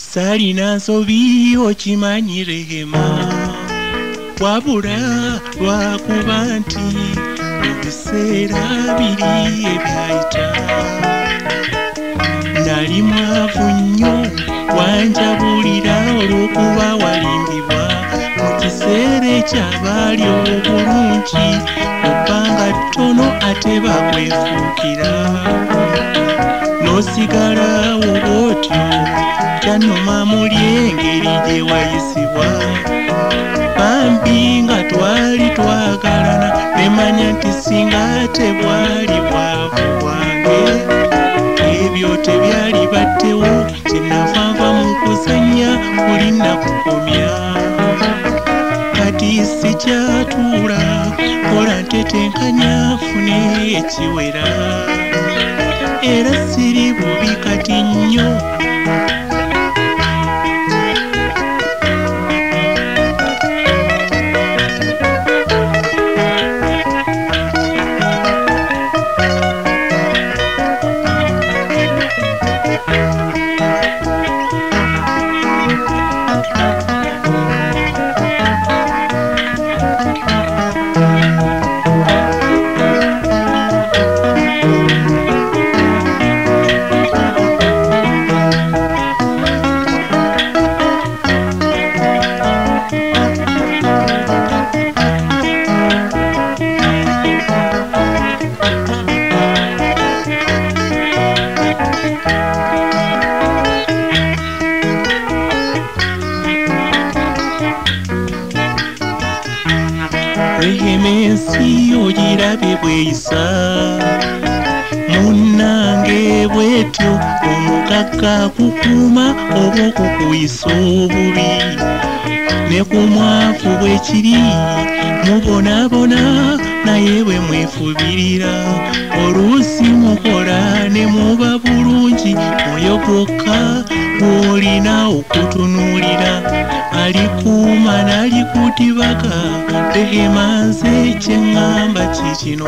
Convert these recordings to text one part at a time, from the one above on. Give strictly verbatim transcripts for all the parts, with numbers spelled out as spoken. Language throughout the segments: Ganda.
salina nsobi okimanyi Rehema, wabula lwakuba nti mu biseera biri ebyayita nali mwavu nnyo wanjabulira olw'okuba walimbibwa mu kiseera ekyabaali obulungi mu bbanga ttono ate bakwefuukira n'osigalawo bw'otyo kyannuma muli engeri gye wayisibwa bambi nga twali twagalana nemanya nti singa tebwali bwavu bwange ebyo tebyali baddewo kyennavanva mu kuzannya kulina kukomya kati sikyatuula kola ntetenkanya fune ekiwera era siri bubi kati nnyo Rehema ensi ogirabe bweyisa munnange bwetyo omugagga kukuuma oba okukuyisa obubi ne ku mwavu bwekiri mubonaabona naye bwe mwefubirira oluusi mukola ne muba bulungi oyo gwokka gw'olina okutunuulira alikuuma n'alikudibaga Rehema nze kyeŋŋamba kikino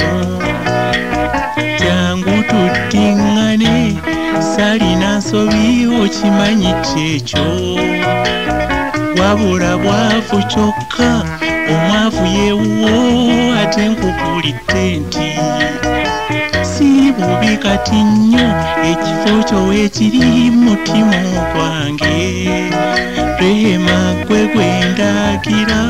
jangu tuddiŋŋane salina nsobi okimanyi kyekyo wabula bwavu kyokka omwavu yeewuwo ate nkugulidde nti si bubi kati nnyo ekifo kyo weekiri mutima gwange Rehema gwe gwe ndagira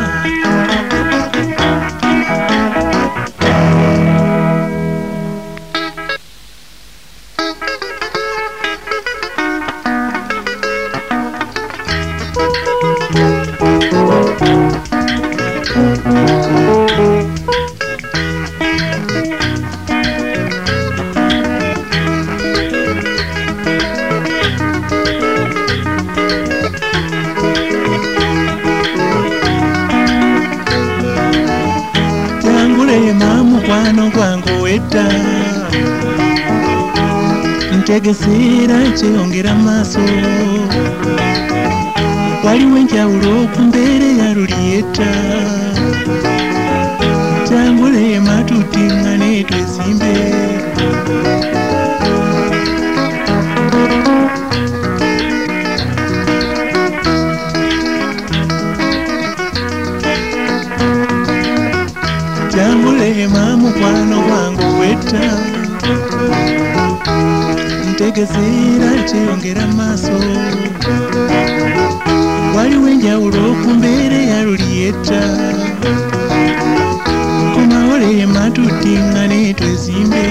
mukwano gwange owedda ntegeseera kyeyongera maaso waliwo enjawulo ku mbeera eya luliyetta jangu Rehema tuddiŋŋane twezimbe jangu Rehema mukwano gwange owedda ntegeseera kyeyongera maaso waliwo enjawulo ku mbeera eya luliyetta komawo Rehema tuddiŋŋane twezimbe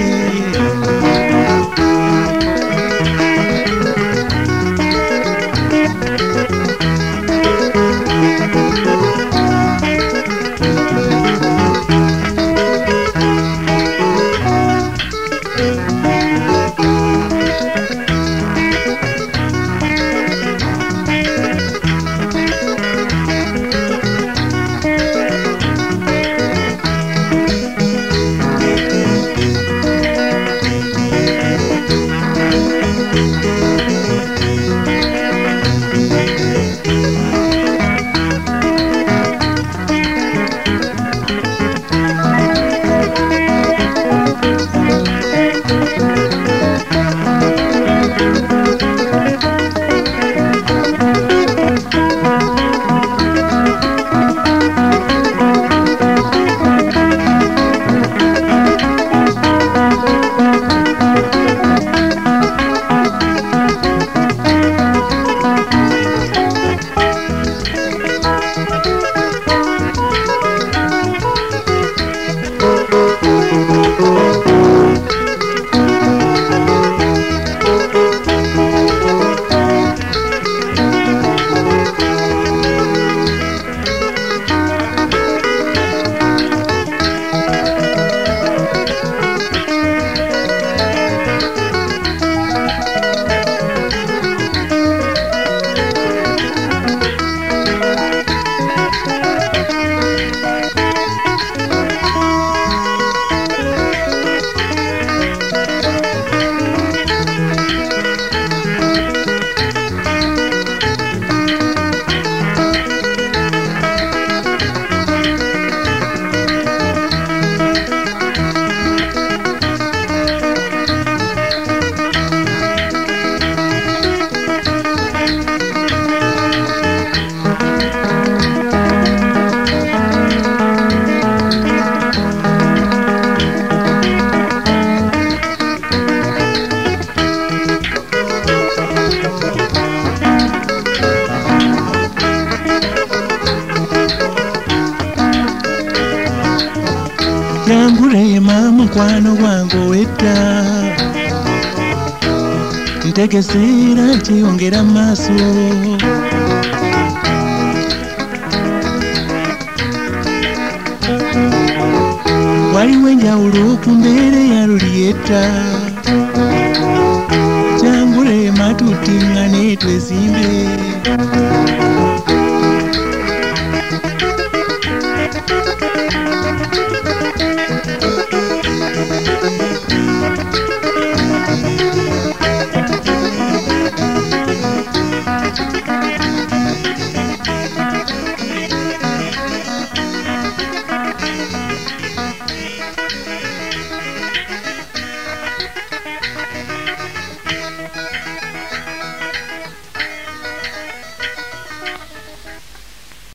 mukwano gwange owetta ntegeseera nkyeyongera maaso waliwo enjawulo ku mbeera eya Lulieta kyangule matutiŋŋane twesimbe